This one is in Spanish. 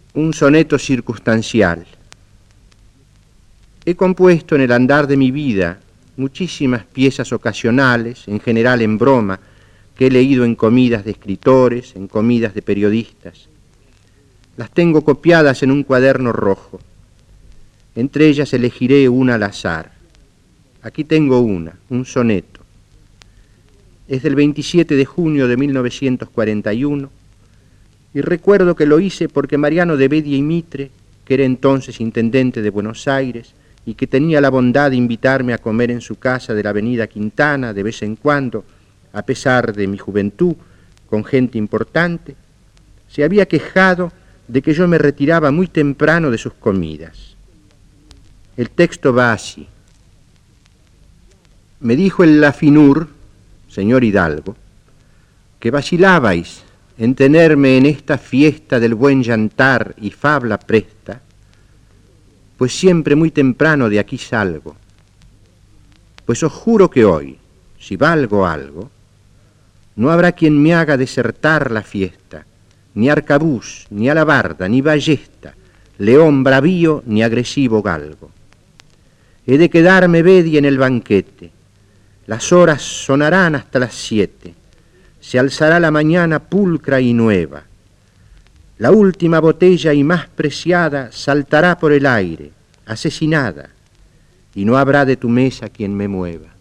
Un soneto circunstancial. He compuesto en el andar de mi vida muchísimas piezas ocasionales, en general en broma, que he leído en comidas de escritores, en comidas de periodistas. Las tengo copiadas en un cuaderno rojo. Entre ellas elegiré una al azar. Aquí tengo una, un soneto. Es del 27 de junio de 1941 y recuerdo que lo hice porque Mariano de Bedia y Mitre, que era entonces intendente de Buenos Aires y que tenía la bondad de invitarme a comer en su casa de la avenida Quintana de vez en cuando, a pesar de mi juventud, con gente importante, se había quejado de que yo me retiraba muy temprano de sus comidas. El texto va así. Me dijo el Lafinur, señor Hidalgo, que vacilabais en tenerme en esta fiesta del buen yantar y fabla presta, pues siempre muy temprano de aquí salgo. Pues os juro que hoy, si valgo algo, no habrá quien me haga desertar la fiesta, ni arcabuz, ni alabarda, ni ballesta, león bravío, ni agresivo galgo. He de quedarme Bedia en el banquete. Las horas sonarán hasta las 7. Se alzará la mañana pulcra y nueva. La última botella y más preciada saltará por el aire, asesinada, y no habrá de tu mesa quien me mueva.